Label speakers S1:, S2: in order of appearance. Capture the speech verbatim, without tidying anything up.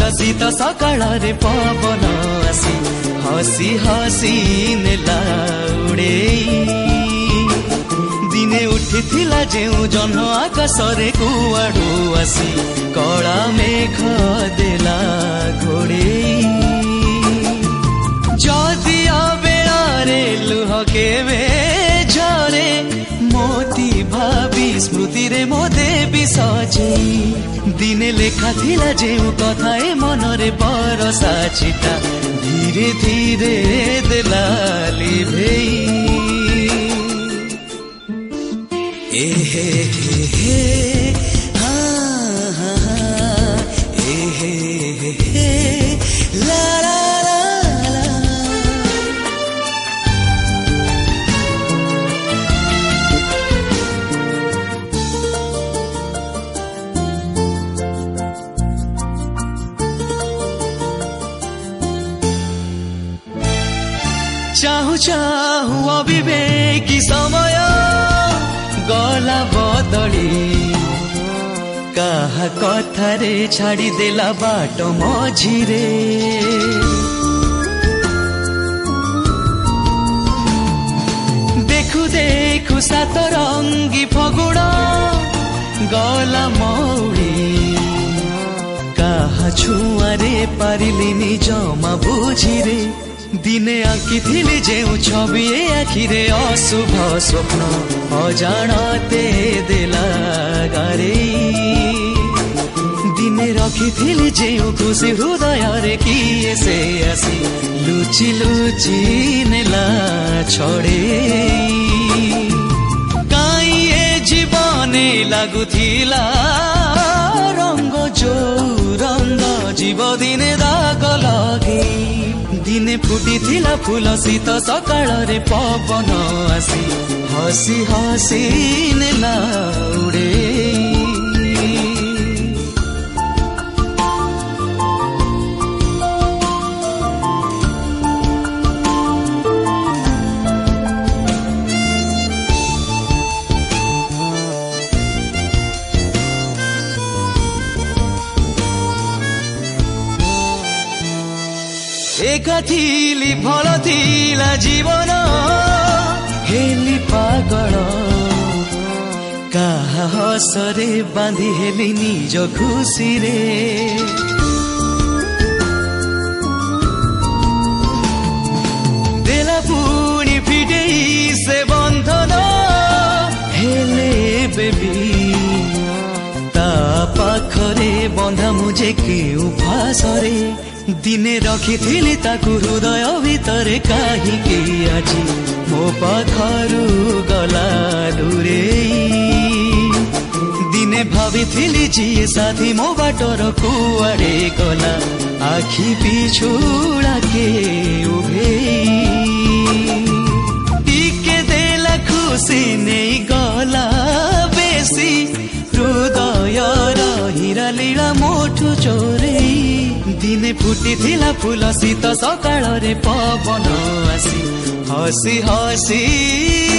S1: शीत सकाळ रे पवन आसी हसी हसी नेला उड़ेई दिने उठिथिला जेउ जन आकाशरे कुआडू आसी कला मेघ देला घोड़ेई जदि अबेलारे लुह केवे झरे मोती भावी स्मृति रे मो देवी सजेई दिने लेखा थिला जेउ कथा ए मनरे बरसा छिटा धीरे धीरे देला लिभेई ए हे हे हे हा हा ए हे हे हे ला ला चाहू चाहू अविवेकी समय गला बदली कहा कथारे छाड़ी देला बाट मझिरे देखु देखु सात रंगी फगुण गला मौड़ी कहा छुआरे पारिलिनी जमा बुझिरे दिने आंकी थिली जेउ छवि आखिरे अशुभ स्वप्न अजाणते देला गारे दिने रखी थिली जेउ खुशी हृदय रे किए से आसी लुचि लुचि नेला छड़े काई ए जीवने लागुथिला रंग जो रंग जीव दिने दाग लगे दिने फुटी थिला फूल शीत सकाळ रे पवन आसी हसी हसी नेला उड़ेई एका थिली भल थिला जीवन हेली पागल कहा हसरे बांधी हेली निज खुशी रे देला पुणी फिटेई से बंधन हेले बेबी ता पाखरे बंधा मुझे केउ फासरे दिने रखी थिली ताकु हृदय भितरे काहीकि आजी मो पाखरु गला दूरेई दिने भावी थिली जिए साथी मो बाटर कुआडे गला आखि पिछुड़ा के उभेई टिके देला खुशी नहीं गला बेसी हृदय हीरा लीला मोठु चोरेई दिने फुटी थिला फूल शीत सकाळ रे पवन आसी हसी हसी